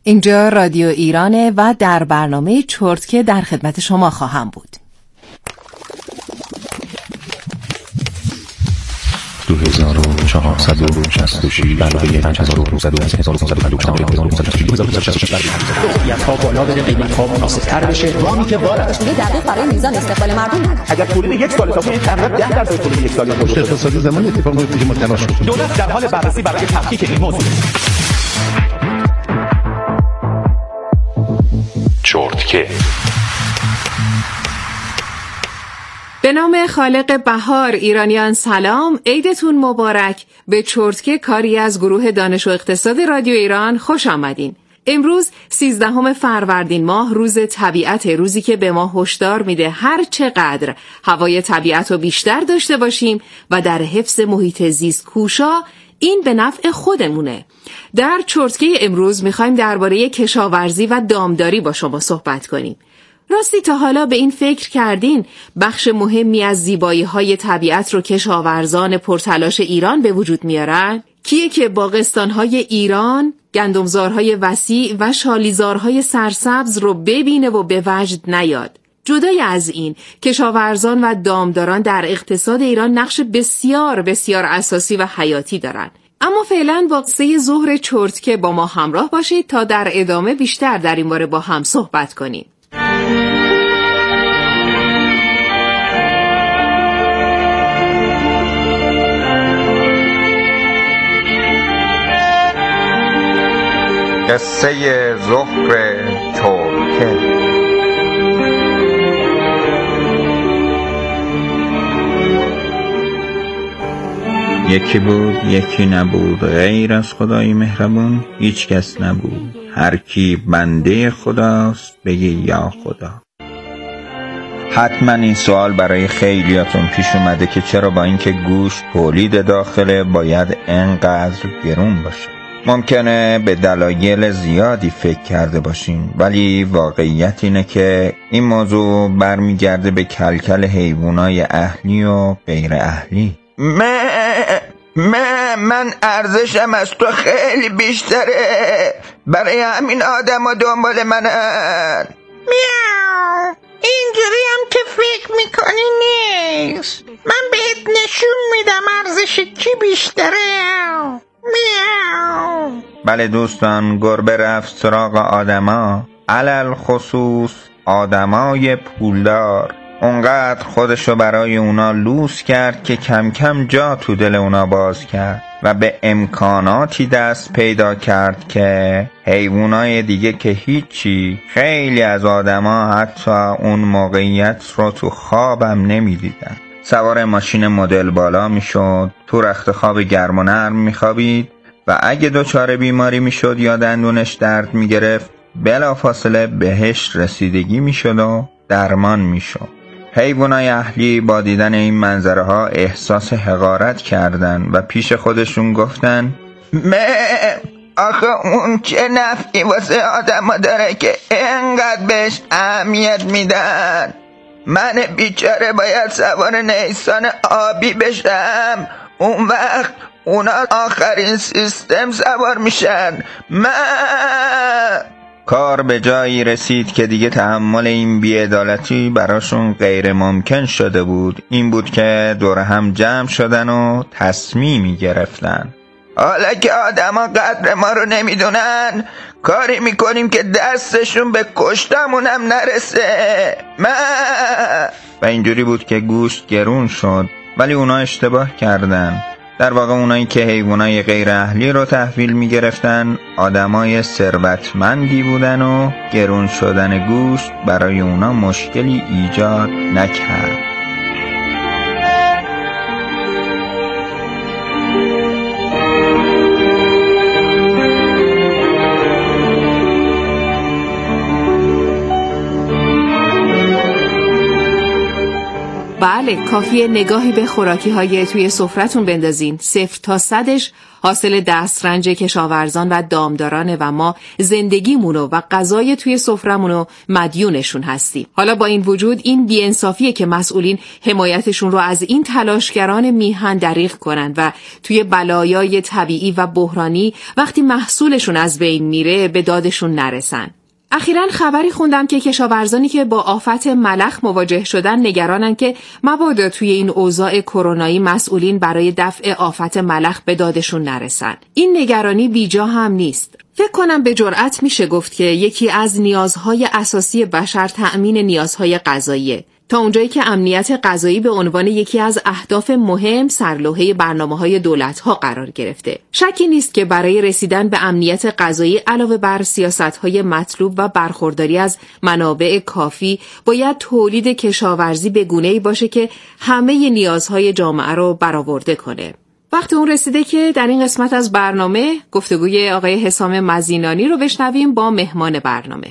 اینجا رادیو ایرانه و در برنامه چرتکه در خدمت شما خواهم بود. 2466 علاوه 5900 از 1954 ها بالا بره، قیمت‌ها مناسب‌تر بشه. وامی که وارد دیگه دقیق برای میزان استقبال مردم نداره. اگر تولید یک سال تا این تقریبا 10% تولید یک سالی باشه، اقتصادی زمان اتفاق میفته که ما تلاش کنیم. دولت در حال بررسی برای تفکیک این موضوع. چرتکه. به نام خالق بهار، ایرانیان سلام، عیدتون مبارک. به چرتکه، کاری از گروه دانش و اقتصاد رادیو ایران، خوش آمدین. امروز 13 فروردین ماه، روز طبیعت، روزی که به ما هشدار میده هر چقدر هوای طبیعت رو بیشتر داشته باشیم و در حفظ محیط زیست کوشا، این به نفع خودمونه. در چرتکه امروز میخوایم درباره کشاورزی و دامداری با شما صحبت کنیم. راستی تا حالا به این فکر کردین بخش مهمی از زیبایی‌های طبیعت رو کشاورزان پرتلاش ایران به وجود میارن؟ کیه که باغستان‌های ایران، گندمزارهای وسیع و شالیزارهای سرسبز رو ببینه و به وجد نیاد؟ جدای از این، کشاورزان و دامداران در اقتصاد ایران نقش بسیار بسیار اساسی و حیاتی دارن. اما فعلا با قصه ظهر چرتکه با ما همراه باشید تا در ادامه بیشتر در این باره با هم صحبت کنیم. قصه ظهر چرتکه. یکی بود یکی نبود، غیر از خدای مهربون هیچ کس نبود. هر کی بنده خداست بگه یا خدا. حتما این سوال برای خیلیاتون پیش اومده که چرا با اینکه گوشت تولید داخله باید انقدر گرون باشه. ممکنه به دلایل زیادی فکر کرده باشین، ولی واقعیت اینه که این موضوع برمیگرده به کلکل حیوانای اهلی و غیر اهلی. من ارزشم از تو خیلی بیشتره، برای همین آدم ها دنبال منن. میاو، اینجوری هم که فکر میکنی نیست. من بهت نشون میدم ارزش کی بیشتره. میاو. بله دوستان، گربه رفت سراغ آدما، علل خصوص آدمای پولدار. اونقدر خودشو برای اونا لوس کرد که کم کم جا تو دل اونا باز کرد و به امکاناتی دست پیدا کرد که حیوانای دیگه که هیچی، خیلی از آدما حتی اون موقعیت رو تو خوابم نمیدیدن. سوار ماشین مدل بالا میشد، تو رخت خواب گرم و نرم میخوابید و اگه دچار بیماری میشد یا دندونش درد میگرفت، بلافاصله بهش رسیدگی میشد و درمان میشد. حیوانای اهلی با دیدن این منظره ها احساس حقارت کردن و پیش خودشون گفتن آخه اون چه نفعی واسه آدم ها داره که اینقدر بهش اهمیت میدن؟ من بیچاره باید سوار نیسان آبی بشم، اون وقت اونا آخرین سیستم سوار میشن. کار به جایی رسید که دیگه تحمل این بی‌عدالتی براشون غیر ممکن شده بود. این بود که دور هم جمع شدن و تصمیمی گرفتن. حالا که آدم ها قدر ما رو نمیدونن، کاری میکنیم که دستشون به کشتمونم نرسه. و اینجوری بود که گوشت گرون شد، ولی اونا اشتباه کردن. در واقع اونایی که حیوانای غیر اهلی رو تحویل می گرفتن آدمای ثروتمندی بودن و گرون شدن گوشت برای اونا مشکلی ایجاد نکرد. بله، کافیه نگاهی به خوراکی‌های توی سفرتون بندازین. 0 تا 100ش حاصل دسترنج کشاورزان و دامدارانه و ما زندگیمونو و غذای توی سفرمونو مدیونشون هستیم. حالا با این وجود این بی‌انصافیه که مسئولین حمایتشون رو از این تلاشگران میهن دریغ کنن و توی بلایای طبیعی و بحرانی وقتی محصولشون از بین میره به دادشون نرسن. اخیراً خبری خوندم که کشاورزانی که با آفت ملخ مواجه شدن نگرانن که مبادا توی این اوضاع کرونایی مسئولین برای دفع آفت ملخ به دادشون نرسن. این نگرانی بیجا هم نیست. فکر کنم به جرئت میشه گفت که یکی از نیازهای اساسی بشر تأمین نیازهای غذاییه. تا اونجایی که امنیت غذایی به عنوان یکی از اهداف مهم سرلوحه برنامه‌های دولت‌ها قرار گرفته. شکی نیست که برای رسیدن به امنیت غذایی علاوه بر سیاست‌های مطلوب و برخورداری از منابع کافی، باید تولید کشاورزی به گونه‌ای باشه که همه نیازهای جامعه رو برآورده کنه. وقت اون رسیده که در این قسمت از برنامه گفتگوی آقای حسام مزینانی رو بشنویم با مهمان برنامه.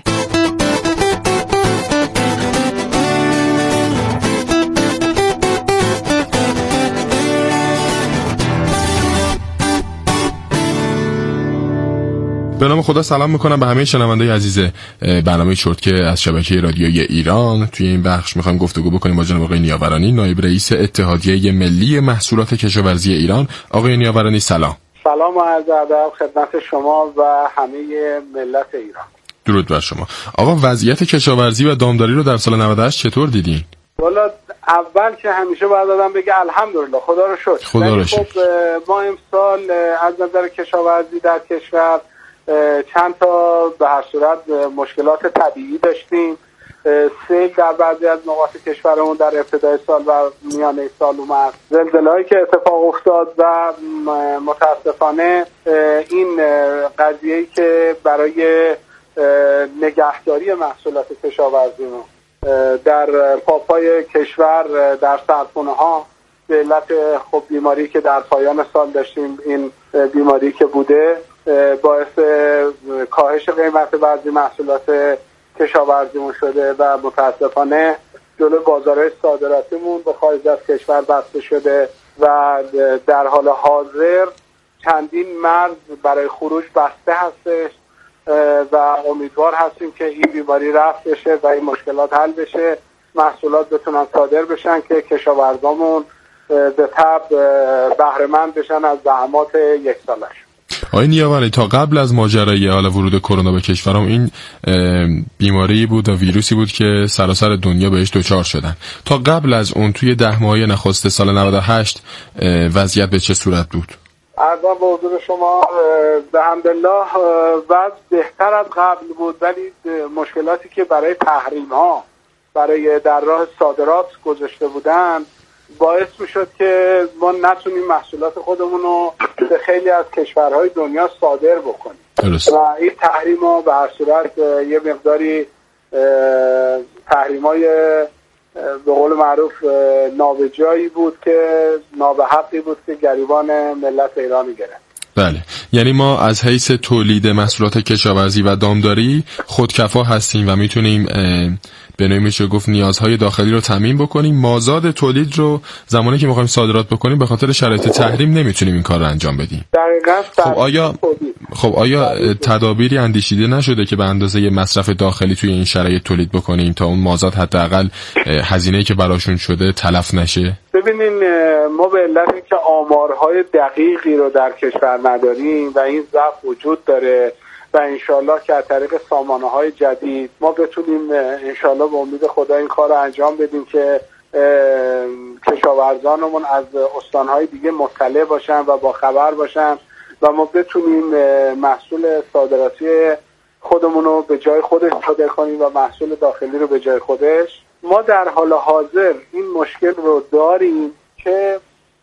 به نام خدا سلام میکنم به همه شنوندگان عزیز برنامه چرتکه از شبکه رادیویی ایران. توی این بخش میخوایم گفتگو بکنیم با جناب آقای نیاورانی، نایب رئیس اتحادیه ملی محصولات کشاورزی ایران. آقای نیاورانی سلام. سلام و عرض ادب خدمت شما و همه ملت ایران. درود بر شما. آقا وضعیت کشاورزی و دامداری رو در سال 98 چطور دیدین؟ والا اول که همیشه باید آدم بگه الحمدلله، خدا رو شکر. خدا رو شکر. خب ما امسال از نظر کشاورزی در کشور چند تا به هر صورت مشکلات طبیعی داشتیم. سیل در بعضی از نقاط کشورمون در ابتدای سال و میانه سال اومد، زلزله‌ای که اتفاق افتاد و متاسفانه این قضیه‌ای که برای نگهداری محصولات کشاورزیمون در پاپای کشور در سرخونه‌ها به علت خب بیماری که در پایان سال داشتیم، این بیماری که بوده باعث کاهش قیمت بعضی محصولات کشاورزیمون شده و متاسفانه جلو بازارهای صادراتیمون به خارج از کشور بسته شده و در حال حاضر چندین مرز برای خروج بسته هستش و امیدوار هستیم که این بیماری رفع بشه و این مشکلات حل بشه، محصولات بتونن صادر بشن که کشاورزامون به تبع بهره مند بشن از زحمات یک سالش. آقای نیاورانی، تا قبل از ماجرای حال ورود کرونا به کشورم این بیماری بود و ویروسی بود که سراسر دنیا بهش دچار شدن. تا قبل از اون توی 10 ماه نخست سال 98 وضعیت به چه صورت بود؟ عرضم به حضور شما بحمدالله وضع بهتر از قبل بود، ولی مشکلاتی که برای تحریم ها برای در راه صادرات گذاشته بودن باعث میشد که ما نتونیم محصولات خودمون رو به خیلی از کشورهای دنیا صادر بکنیم درست. و این تحریم ها به هر صورت یه مقداری تحریم های به قول معروف نابجایی بود که نابحقی بود که گریبان ملت ایرانی گرفت. بله، یعنی ما از حیث تولید محصولات کشاورزی و دامداری خودکفا هستیم و میتونیم به نوعی میشه گفت نیازهای داخلی رو تامین بکنیم. مازاد تولید رو زمانی که میخوایم صادرات بکنیم به خاطر شرایط تحریم نمیتونیم این کار رو انجام بدیم. دقیقاً. خب آیا تدابیری اندیشیده نشده که به اندازه مصرف داخلی توی این شرایط تولید بکنیم تا اون مازاد حداقل هزینه‌ای که براشون شده تلف نشه؟ ببینین ما به علت که آمارهای دقیقی رو در کشور نداریم و این ضعف وجود داره و انشالله که از طریق سامانه‌های جدید ما بتونیم انشالله به امید خدا این کار رو انجام بدیم که کشاورزانمون از استانهای دیگه مطلع باشن و با خبر باشن و ما بتونیم محصول صادراتی خودمون رو به جای خودش صادر کنیم و محصول داخلی رو به جای خودش. ما در حال حاضر این مشکل رو داریم که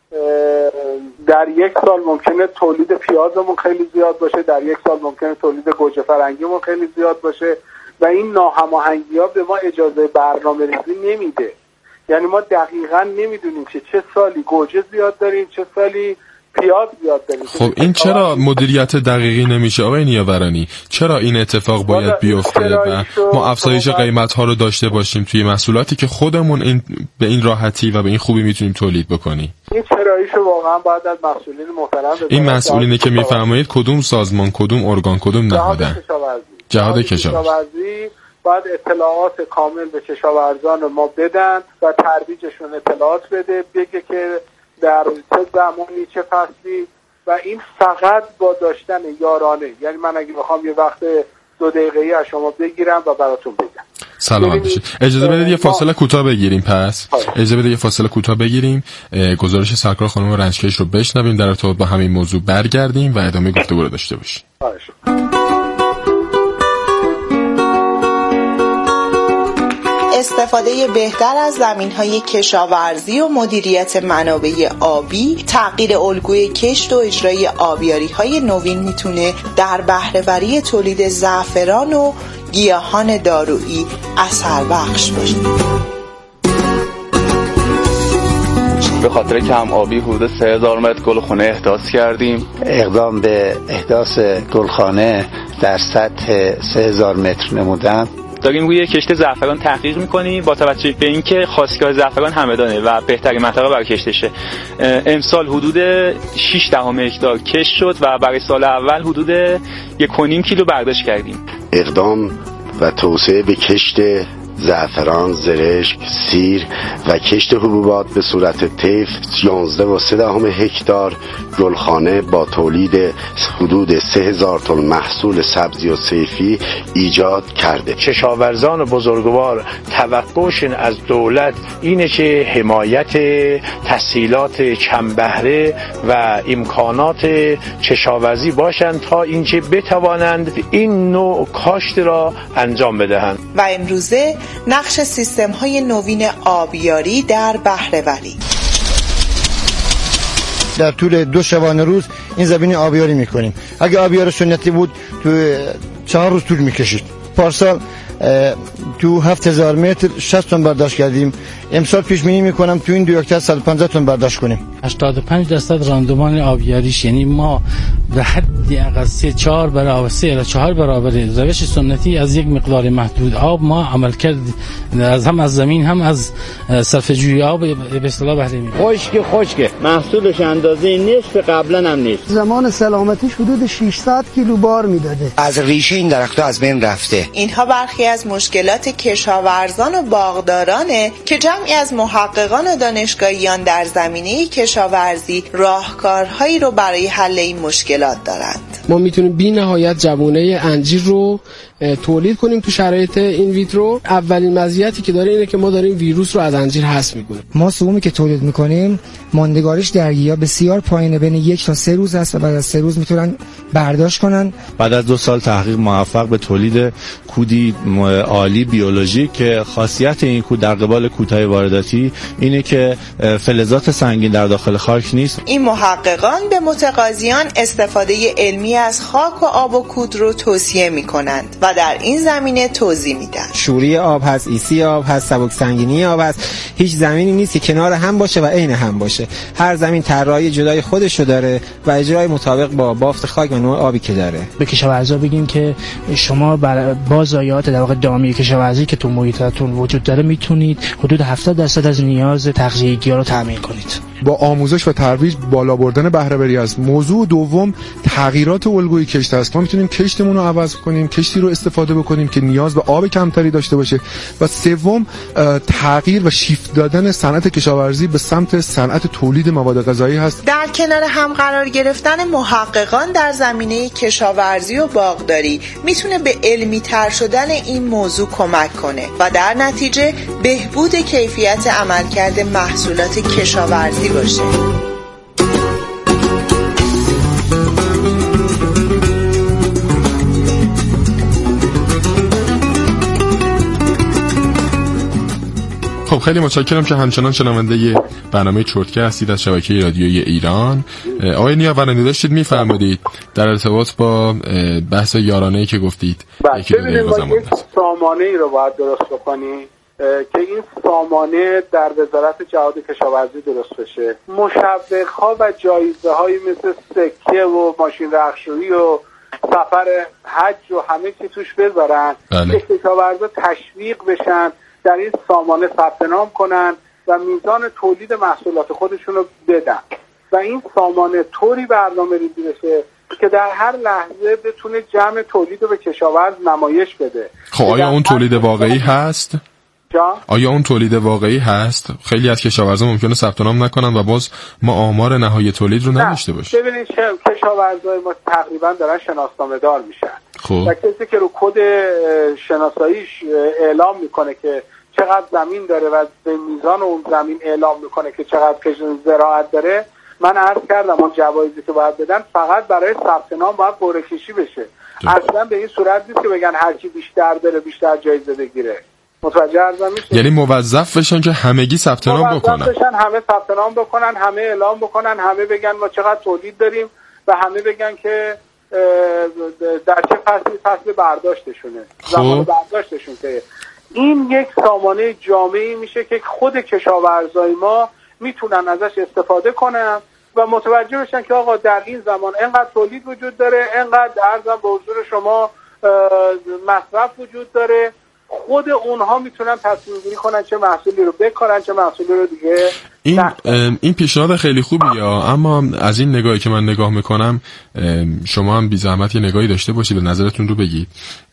در یک سال ممکنه تولید پیازمون خیلی زیاد باشه، در یک سال ممکنه تولید گوجه فرنگیمون خیلی زیاد باشه و این ناهماهنگی‌ها به ما اجازه برنامه‌ریزی نمیده. یعنی ما دقیقاً نمیدونیم که چه سالی گوجه زیاد داریم، چه سالی امتیاز زیاد داریم. خب این چرا مدیریت دقیقی نمیشه آقای نیاورانی؟ چرا این اتفاق باید بیفته و ما افزایش قیمت‌ها رو داشته باشیم توی محصولاتی که خودمون به این راحتی و به این خوبی میتونیم تولید بکنیم؟ این چراییشو واقعا باید از مسئولین محترم این مسئولینی که میفرمایید کدوم سازمان، کدوم ارگان، کدوم نهادن؟ جهاد کشاورزی باید اطلاعات کامل به کشاورزان رو ما بدن و ترویجشون اطلاعات بده، بگه که در چه زمانی چه فصلی، و این فقط با داشتن یارانه. یعنی من اگه بخوام یه وقت 2 دقیقه‌ای از شما بگیرم و براتون بگم. سلامت باشید. اجازه بدید یه فاصله کوتاه بگیریم. پس اجازه بدید یه فاصله کوتاه بگیریم، گزارش سرکار خانم رنجکش رو بشنویم، در ارتباط با همین موضوع برگردیم و ادامه گفتگو رو داشته باشیم. استفاده بهتر از زمین‌های کشاورزی و مدیریت منابع آبی، تغییر الگوی کشت و اجرای آبیاری‌های نوین میتونه در بهره‌وری تولید زعفران و گیاهان دارویی اثر بخش باشه. به خاطر کم آبی حدود 3000 متر گلخانه احداث کردیم. اقدام به احداث گلخانه در سطح 3000 متر نمودن. داریم روی کشت زعفران تحقیق میکنیم با توجه به اینکه خواستگاه زعفران همدانه و بهترین منطقه برای کشتشه. امسال حدود 6 هکتار کشت شد و برای سال اول حدود 1.5 کیلو برداشت کردیم. اقدام و توسعه به کشت زعفران، زرشک، سیر و کشت حبوبات به صورت طیف 11.3 هکتار گلخانه با تولید حدود 3000 تن محصول سبزی و صیفی ایجاد کرده. کشاورزان بزرگوار توقعشون از دولت اینه که حمایت تسهیلات کم بهره و امکانات کشاورزی باشند تا اینکه بتوانند این نوع کاشت را انجام بدهند. و امروزه نقش سیستم‌های نوین آبیاری در بهره‌وری. در طول 2 شبانه روز این زمین آبیاری میکنیم. اگه آبیاری سنتی بود تو 4 روز طول میکشید. پارسال تو 7000 متر 60 تن برداشت کردیم. امسال پیش بینی میکنم تو این 2 هکتار 150 تن برداشت کنیم. 85% راندمان آبیاریش، یعنی ما به حدی اقل 3-4 برابر 3-4 برابر روش سنتی از یک مقدار محدود آب ما عمل کرد، هم از زمین هم از صرفه‌جویی آب به اصطلاح بهره می‌بریم. خشک محصولش اندازه نصف قبلا هم نیست. زمان سلامتیش حدود 600 کیلو بار میداده. از ریشه این درخت‌ها از بین رفته. اینها برخی از مشکلات کشاورزان و باغدارانه که جمعی از محققان و دانشگاهیان در زمینه کشاورزی راهکارهایی رو برای حل این مشکلات دارند. ما میتونیم بی نهایت جوانه انجیر رو تولید کنیم تو شرایط این ویترو. اولین مزیتی که داره اینه که ما داریم ویروس رو از انجیر حذف میکنیم. ما سهومی که تولید میکنیم ماندگاریش در گیاه بسیار پایینه، بین 1 تا 3 روز است و بعد از 3 روز میتونن برداشت کنن. بعد از 2 سال تحقیق موفق به تولید کودی عالی بیولوژیک که خاصیت این کود در قبال کودهای وارداتی اینه که فلزات سنگین در داخل خاک نیست. این محققان به متقاضیان استفاده علمی از خاک و آب و کود رو توصیه میکنند و در این زمینه توضیح میدن. شوری آب هست، ایسی آب هست، سبک سنگینی آب هست. هیچ زمینی نیست که کنار هم باشه و عین هم باشه. هر زمین طراحی جدای خودشو داره و اجرای مطابق با بافت خاک و نوع آبی که داره. به کشاورزا بگیم که شما با ضایعات در واقع دامی کشاورزی که تو محیطتون وجود داره میتونید حدود 70% از نیاز تغذیه گیاه رو تامین کنید. با آموزش و ترویج بالا بردن بهره‌وری است. موضوع دوم تغییرات الگوی کشت است. ما میتونیم کشتمون رو عوض کنیم، کشتی رو استفاده بکنیم که نیاز به آب کمتری داشته باشه. و سوم تغییر و شیفت دادن صنعت کشاورزی به سمت صنعت تولید مواد غذایی هست. در کنار هم قرار گرفتن محققان در زمینه کشاورزی و باغداری میتونه به علمی تر شدن این موضوع کمک کنه و در نتیجه بهبود کیفیت عملکرد محصولات کشاورزی باشه. خب خیلی متشکرم که همچنان شنونده برنامه چرتکه هستید از شبکه رادیویی ایران. آقای نیاورانی داشتید میفرمودید در ارتباط با بحث یارانه‌ای که گفتید. ببینید ما یک سامانه‌ای رو باید درست بکنیم که این سامانه در وزارت جهاد کشاورزی درست بشه. مشوق‌ها و جایزه‌هایی مثل سکه و ماشین رختشویی و سفر حج و همه چی توش بذارن که کشاورزا تشویق بشن در این سامانه ثبت نام کنن و میزان تولید محصولات خودشون رو بدن و این سامانه طوری برنامه‌ریزی بشه که در هر لحظه بتونه جمع تولید رو به کشاورز نمایش بده. خب آیا اون تولید واقعی هست؟ آیا اون تولید واقعی هست؟ خیلی از کشاورزان ممکنه ثبت نام نکنن و باز ما آمار نهایی تولید رو نداشته باشیم. ببینید کشاورزای ما تقریبا دارن شناسنامه دار میشن. خب. و کسی که رو کد شناساییش اعلام میکنه که چقدر زمین داره و به میزان اون زمین اعلام میکنه که چقدر زراعت داره، من عرض کردم اون جوایزی که باید بدن فقط برای ثبت نام باید قرعه کشی بشه. اصلا به این صورت نیست که بگن هر کی بیشتر داره بیشتر جایزه بگیره. متوجه ارزم میشه؟ یعنی موظف بشن که همگی ثبت نام بکنن. موظف بشن همه ثبت نام بکنن، همه اعلام بکنن، همه بگن ما چقدر تولید داریم و همه بگن که در چه فصل برداشتشونه، زمان برداشتشون که این یک سامانه جامعی میشه که خود کشاورزای ما میتونن ازش استفاده کنن و متوجه بشن که آقا در این زمان اینقدر تولید وجود داره، اینقدر ارزم به حضور شما مصرف وجود داره. خود اونها میتونن تصمیم گیری کنن چه محصولی رو بکارن چه محصولی رو دیگه. این پیشنهاد خیلی خوبیه، اما از این نگاهی که من نگاه میکنم شما هم بی زحمت یه نگاهی داشته باشید و نظرتون رو بگید.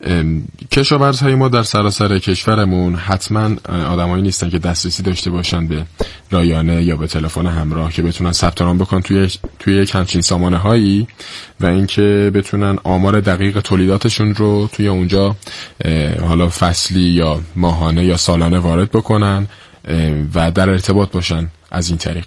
کشاورزهای ما در سراسر کشورمون حتما آدمایی نیستن که دسترسی داشته باشن به رایانه یا به تلفن همراه که بتونن ثبت نام بکنن توی یک همچین سامانه هایی و اینکه بتونن آمار دقیق تولیداتشون رو توی اونجا حالا فصلی یا ماهانه یا سالانه وارد بکنن و در ارتباط باشن از این طریق.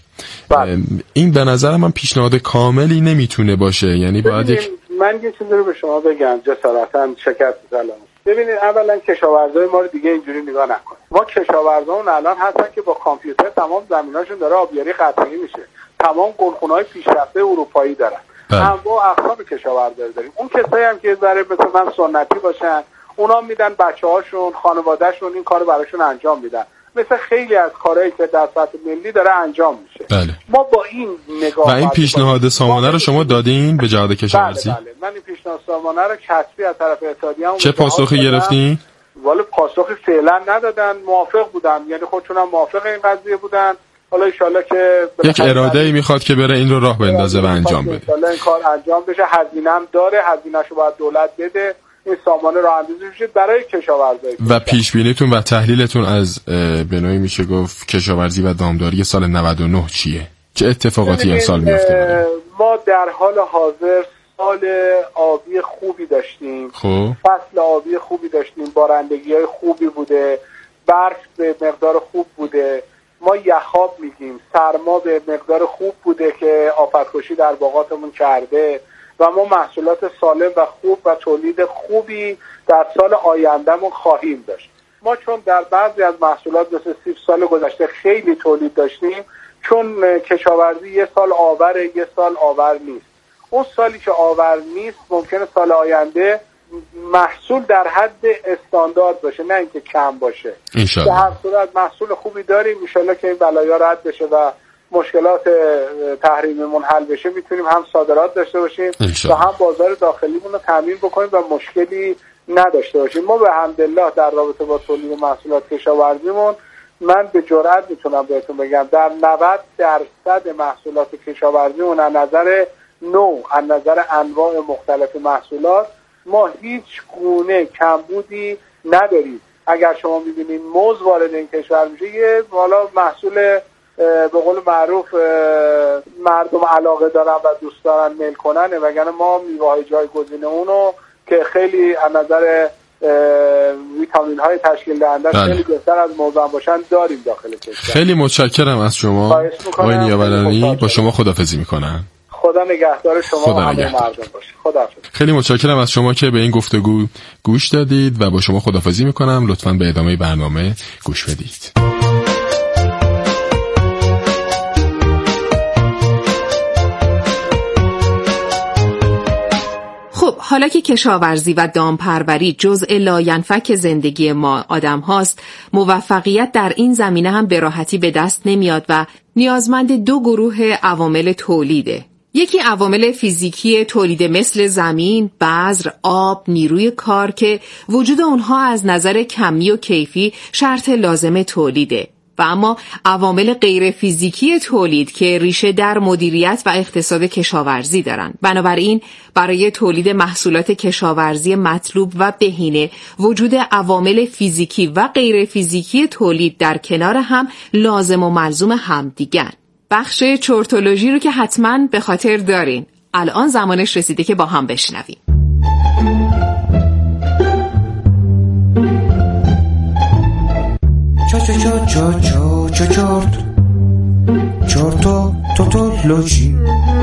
این به نظر من پیشنهاد کاملی نمیتونه باشه، یعنی باید من یه چیزی رو به شما بگم جسارتاً شکست می‌زنم. ببینید اولا کشاورزای ما رو دیگه اینجوری نگاه نکن. ما کشاورزامون الان هستن که با کامپیوتر تمام زمیناشون داره آبیاری قطعی میشه. تمام گلخونه‌های پیشرفته اروپایی دارن. انواع اقسام کشاورزا داریم. اون کسایی هم که ذره مثل من سنتی باشن، اونا میدن بچه‌هاشون، خانواده‌شون این کارو براشون انجام میدن. مثل خیلی از کارهایی که در سطح ملی داره انجام میشه. بله. ما با این نگاه و این پیشنهاد سامانه رو شما دادین به جهاد کشاورزی؟ بله. من این پیشنهاد سامانه رو کسبی از طرف اتحادیه‌مون چه پاسخی گرفتین؟ والا پاسخی فعلا ندادن، موافق بودن، یعنی خودشون هم موافق این قضیه بودن. حالا ان شاءالله که یک اراده‌ای میخواد که بره این رو راه بندازه و انجام بده. ان این کار انجام بشه، هزینه هم داره، هزینه‌شو باید دولت بده. این سامانه راه اندازی میشه برای کشاورزی. و پیش بینیتون و تحلیلتون از به نوعی میشه گفت کشاورزی و دامداری سال 99 چیه؟ چه اتفاقاتی این سال میفته؟ ما در حال حاضر سال آبی خوبی داشتیم. خب فصل آبی خوبی داشتیم، بارندگی‌های خوبی بوده، برف به مقدار خوب بوده. ما یخاب میگیم، سرما به مقدار خوب بوده که آفت‌کشی در باغاتمون کرده و ما محصولات سالم و خوب و تولید خوبی در سال آیندهمون خواهیم داشت. ما چون در بعضی از محصولات مثل سیب سال گذشته خیلی تولید داشتیم، چون کشاورزی یه سال آوره یه سال آور نیست. اون سالی که آور نیست ممکنه سال آینده محصول در حد استاندارد باشه، نه اینکه کم باشه. انشالله. در هر صورت محصول خوبی داریم، انشالله که این بلایا رد بشه و مشکلات تحریمیمون حل بشه، میتونیم هم صادرات داشته باشیم و هم بازار داخلیمون رو تامین بکنیم و مشکلی نداشته باشیم. ما به حمدالله در رابطه با تولید محصولات کشاورزیمون من به جرئت میتونم بهتون بگم در 90% محصولات کشاورزیمون از نظر نوع، از نظر انواع مختلف محصولات ما هیچ گونه کمبودی نداریم. اگر شما میبینید موز وارد این کشور میشه، یه والا محصول به قول معروف مردم علاقه دارن و دوست دارن میل کنن، وگرنه ما میوه‌های جایگزین اونو که خیلی از نظر ویتامین های تشکیل دهنده خیلی بهتر از موزن باشن داریم داخل کشور. خیلی متشکرم از شما آقای نیاورانی. با شما خداحافظی میکنم. خدا نگهدار شما و همه مردم باشه. خداحافظ. خیلی متشکرم از شما که به این گفتگو گوش دادید و با شما خداحافظی میکنم. لطفاً به ادامه برنامه گوش بدید. خب حالا که کشاورزی و دامپروری جزء لاینفک زندگی ما آدم هاست، موفقیت در این زمینه هم به راحتی به دست نمیاد و نیازمند دو گروه عوامل تولیده. یکی عوامل فیزیکی تولید مثل زمین، بذر، آب، نیروی کار که وجود اونها از نظر کمی و کیفی شرط لازم تولیده. و اما عوامل غیر فیزیکی تولید که ریشه در مدیریت و اقتصاد کشاورزی دارن. بنابراین برای تولید محصولات کشاورزی مطلوب و بهینه وجود عوامل فیزیکی و غیر فیزیکی تولید در کنار هم لازم و ملزوم همدیگن. بخش چرتولوژی رو که حتما به خاطر دارین. الان زمانش رسیده که با هم بشنویم. چرتولوژی.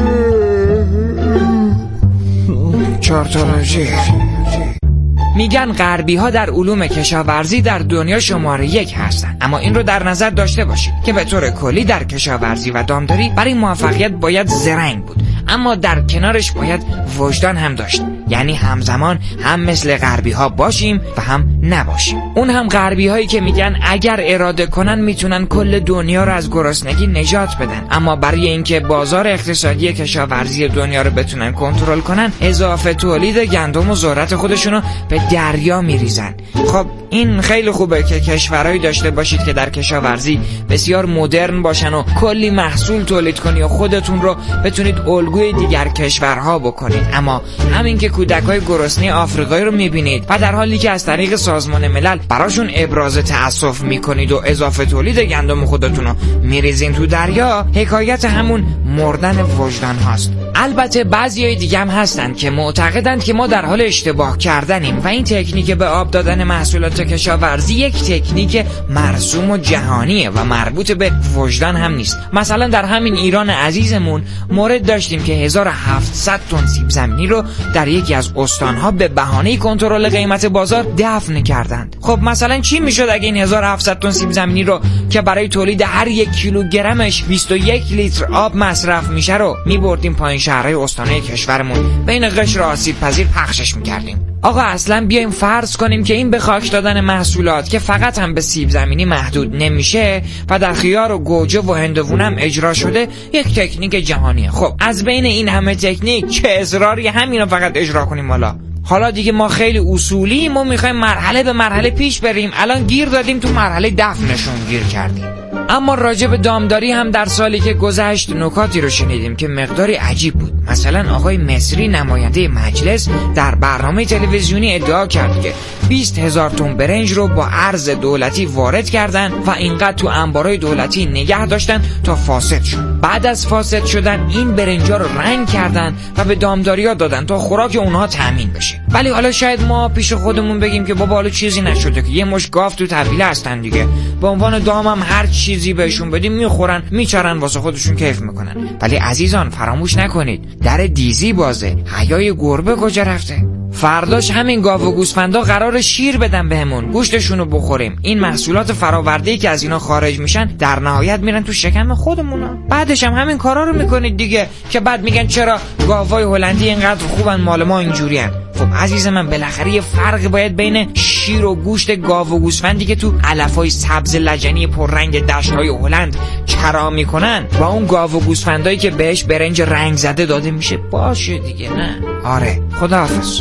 میگن غربی ها در علوم کشاورزی در دنیا شماره 1 هستن، اما این رو در نظر داشته باشید که به طور کلی در کشاورزی و دامداری برای موفقیت باید زرنگ بود، اما در کنارش باید وجدان هم داشت. یعنی همزمان هم مثل غربی ها باشیم و هم نباشیم. اون هم غربی هایی که میگن اگر اراده کنن میتونن کل دنیا رو از گرسنگی نجات بدن، اما برای اینکه بازار اقتصادی کشاورزی دنیا رو بتونن کنترل کنن اضافه تولید گندم و ذرت خودشونو به دریا میریزن. خب این خیلی خوبه که کشورهایی داشته باشید که در کشاورزی بسیار مدرن باشن و کلی محصول تولید کنی و خودتون رو بتونید الگوی دیگر کشورها بکنید، اما همین که کودکای گرسنه آفریقایی رو میبینید و در حالی که از طریق سازمان ملل براشون ابراز تأسف میکنید و اضافه تولید گندم خودتون رو میریزین تو دریا، حکایت همون مردن وجدان هاست. البته بعضیای دیگه هم هستن که معتقدند که ما در حال اشتباه کردنیم و این تکنیک به آب دادن محصولات کشاورزی یک تکنیک مرسوم و جهانیه و مربوط به وجدان هم نیست. مثلا در همین ایران عزیزمون مورد داشتیم که 1700 تن سیب زمینی رو در یکی از استانها به بهانه کنترل قیمت بازار دفن کردند. خب مثلا چی میشد اگه این 1700 تن سیب زمینی رو که برای تولید هر 1 کیلوگرمش 21 لیتر آب مصرف میشه رو میبردیم پایین شهرهای استانهای کشورمون بین قشر آسیب پذیر پخشش میکردیم؟ آقا اصلا بیایم فرض کنیم که این به خاک دادن محصولات که فقط هم به سیب زمینی محدود نمیشه و در خیار و گوجه و هندوونه هم اجرا شده یک تکنیک جهانیه. خب از بین این همه تکنیک چه اصراری همینو فقط اجرا کنیم؟ حالا دیگه ما خیلی اصولیم و میخوایم مرحله به مرحله پیش بریم. الان گیر دادیم تو مرحله دفنشون گیر کردیم. اما راجع به دامداری هم در سالی که گذشت نکاتی رو شنیدیم که مقداری عجیب بود. مثلا آقای مصری نماینده مجلس در برنامه تلویزیونی ادعا کرد که 20,000 تن برنج رو با ارز دولتی وارد کردن و اینقدر تو انبارای دولتی نگه داشتن تا فاسد شد. بعد از فاسد شدن این برنجا رو رنگ کردن و به دامداریا دادن تا خوراک اونها تامین بشه. ولی حالا شاید ما پیش خودمون بگیم که بابا حالا چیزی نشده که یه مش گاو تو طویله هستن دیگه، به عنوان دام هم هر چیزی بهشون بدیم میخورن میچرن واسه خودشون کیف میکنن. ولی عزیزان فراموش نکنید در دیزی بازه، حیای گربه کجا رفته؟ فرداش همین گاو و گوسفندا قرار شیر بدن بهمون، گوشتشونو بخوریم. این محصولات فرآورده‌ای که از اینا خارج میشن در نهایت میرن تو شکم خودمونا. بعدش هم همین کارا رو میکنید دیگه که بعد میگن چرا گاوای هلندی اینقدر خوبن مال ما اینجورین. خب عزیز من بالاخره یه فرق باید بین شیر و گوشت گاو و گوسفندی که تو علفای سبز لجنی پررنگ دشت‌های هلند چرا میکنن با اون گاو و گوسفندایی که بهش برنج رنگ زده داده میشه باشه دیگه. نه آره خداحافظ.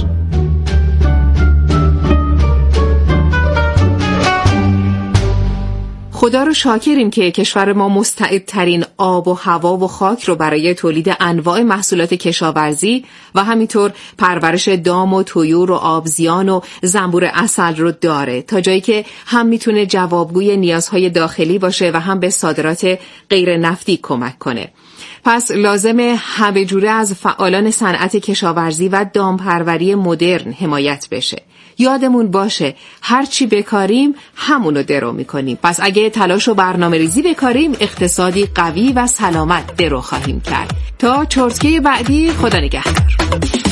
خدا رو شاکریم که کشور ما مستعدترین آب و هوا و خاک رو برای تولید انواع محصولات کشاورزی و همینطور پرورش دام و طیور و آبزیان و زنبور عسل رو داره، تا جایی که هم میتونه جوابگوی نیازهای داخلی باشه و هم به صادرات غیر نفتی کمک کنه. پس لازمه همه جوره از فعالان صنعت کشاورزی و دامپروری مدرن حمایت بشه. یادمون باشه هر چی بکاریم همونو درو میکنیم. پس اگه تلاش و برنامه ریزی بکاریم اقتصادی قوی و سلامت درو خواهیم کرد. تا چرتکه بعدی، خدا نگهدار.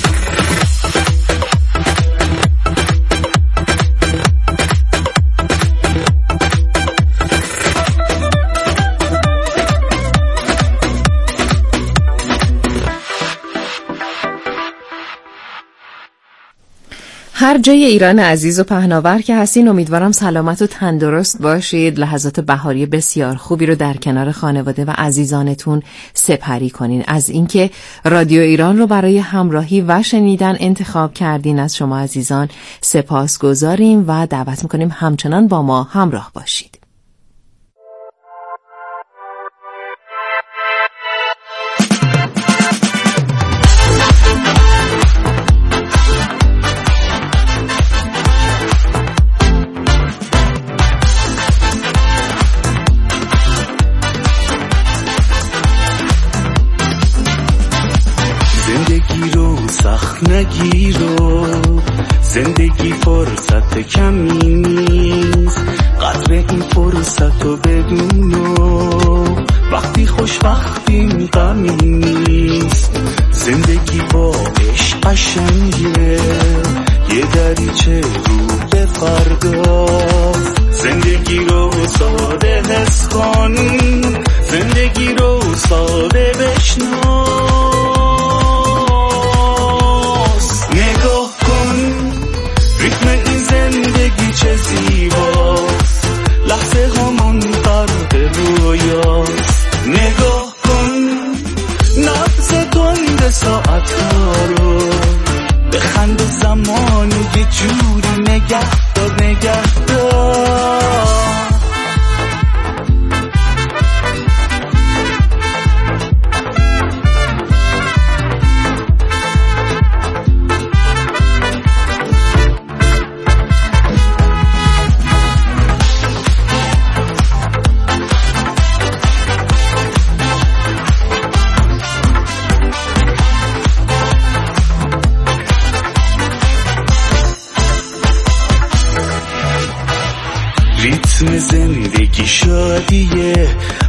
هر جای ایران عزیز و پهناور که هستین امیدوارم سلامت و تندرست باشید. لحظات بهاری بسیار خوبی رو در کنار خانواده و عزیزانتون سپری کنین. از اینکه رادیو ایران رو برای همراهی و شنیدن انتخاب کردین از شما عزیزان سپاسگزاریم و دعوت میکنیم همچنان با ما همراه باشید. نگیرو زندگی فرصت کمی نیست، قدر این فرصت رو بدونو وقتی خوشبختیم غمی نیست. زندگی با عشق قشنگه، یه دریچه رو به فردا. زندگی رو ساده حس کن، زندگی رو ساده بشنو. چه زیباست لحظه همون غرق رویاست. نگاه کن نبض تند ساعت ها رو، بخند زمان یه جوری نگه دار نگه دار. ریتم زندگی شادیه،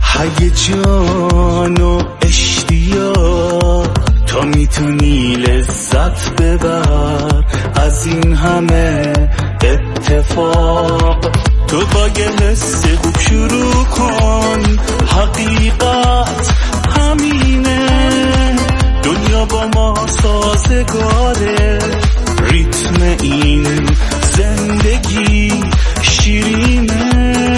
هیجان و اشتیاق. تا میتونی لذت ببر از این همه اتفاق. تو با یه حس خوب شروع کن، حقیقت همینه، دنیا با ما سازگاره. ریتم این زندگی شیرینه.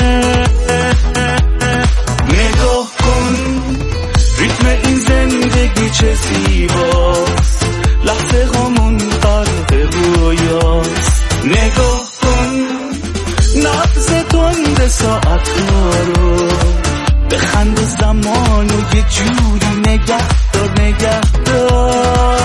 نگاه کن ریتم این زندگی چه زیباست، لحظه همون غرق رویاست. نگاه کن نبض تند ساعت ها رو، بخند زمان و یه جوری نگه دار نگه دار.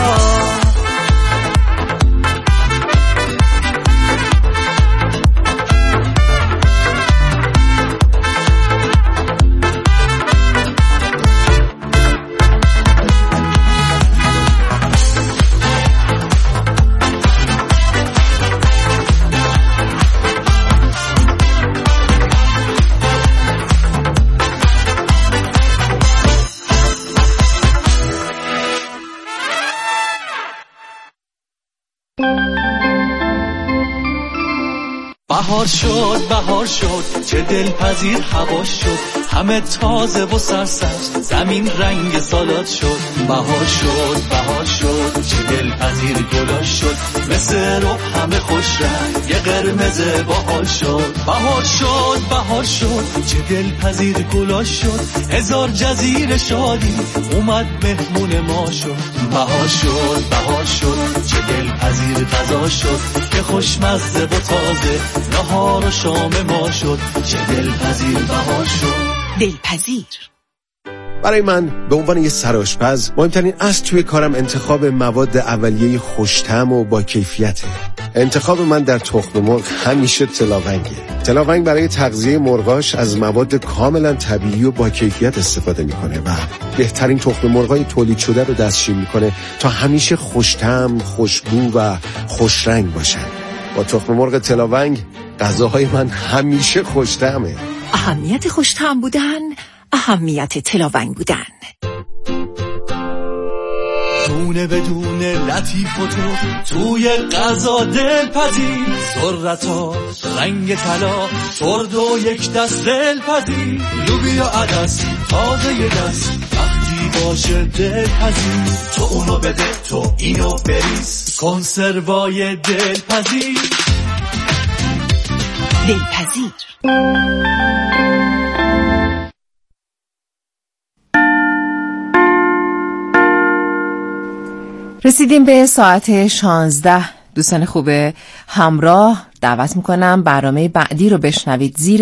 بهار شد چه دلپذیر هوا شد، همه تازه و سرسبز زمین رنگ سالاد شد. بهار شد چه دلپذیر گلا شد، مثل رب همه خوش رنگ یه قرمز باحال شد. بهار شد چه دلپذیر گلا شد، هزار جزیره شادی اومد مهمون ما شد. بهار شد چه دلپذیر غذا شد، که خوشمزه و تازه نهار و شام ما شد. چه دلپذیر بهار شد. دلپذیر. برای من به عنوان یه سرآشپز مهمترین اصل توی کارم انتخاب مواد اولیه خوش‌طعم و با کیفیته. انتخاب من در تخم مرغ همیشه تلاونگه. تلاونگ برای تغذیه مرغاش از مواد کاملا طبیعی و با کیفیت استفاده میکنه و بهترین تخم مرغای تولید شده رو دستشویی میکنه تا همیشه خوش‌طعم، خوشبو و خوشرنگ باشن. با تخم مرغ تلاونگ غذاهای من همیشه خوش‌طعمه. اهمیت خوش‌طعم بودن، اهمیت تلاونگ بودن. دونه بدونه لطیف و توی غذا دلپذیر، ذرتا رنگ طلا سرد و یک دست دلپذیر. لوبیا عدس تازه یه دست وقتی باشه دلپذیر، تو اونو بده تو اینو بریز، کنسروای دلپذیر. دلپذیر. رسیدیم به ساعت 16. دوستان خوب همراه دعوت میکنم برنامه بعدی رو بشنوید. زیر